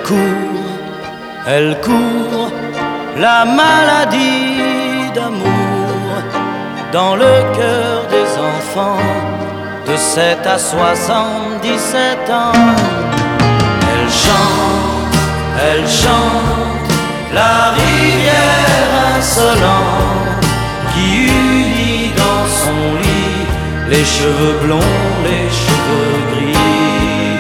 elle court, la maladie d'amour dans le cœur des enfants de 7 à 77 ans. Elle chante la rivière insolente qui unit dans son lit les cheveux blonds, les cheveux gris.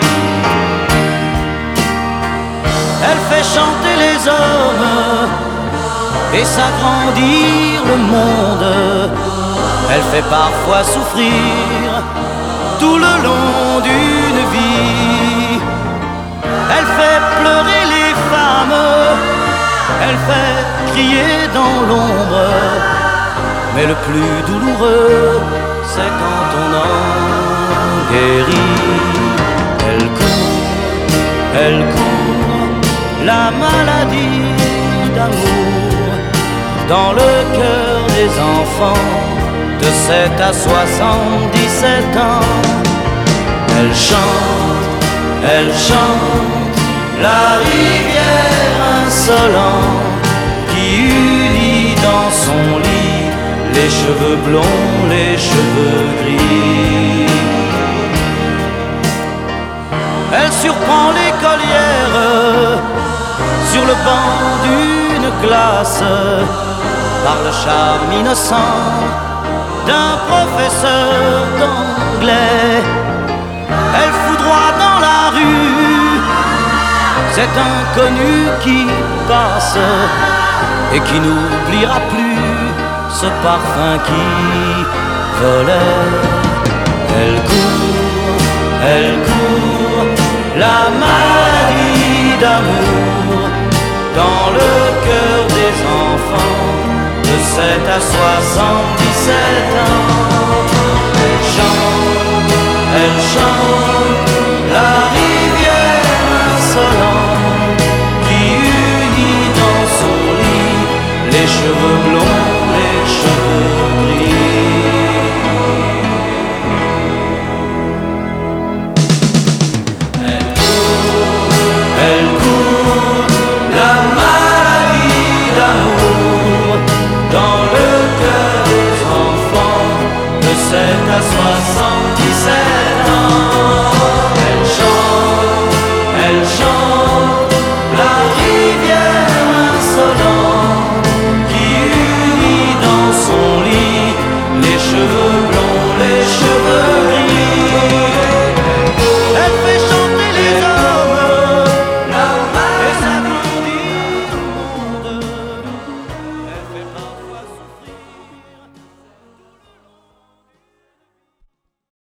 Elle fait chanter les hommes et s'agrandir le monde. Elle fait parfois souffrir tout le long d'une vie. Elle fait pleurer les femmes, elle fait crier dans l'ombre. Mais le plus douloureux, c'est quand on en guérit. Elle court, la maladie d'amour dans le cœur des enfants de 7 à 77 ans. Elle chante la rivière insolente qui unit dans son lit les cheveux blonds, les cheveux gris. Elle surprend l'écolière sur le banc d'une classe par le charme innocent d'un professeur d'anglais. Elle foudroie dans la rue cet inconnu qui passe et qui n'oubliera plus ce parfum qui volait. Elle court, la maladie d'amour dans le cœur des enfants de 7 à 77 ans.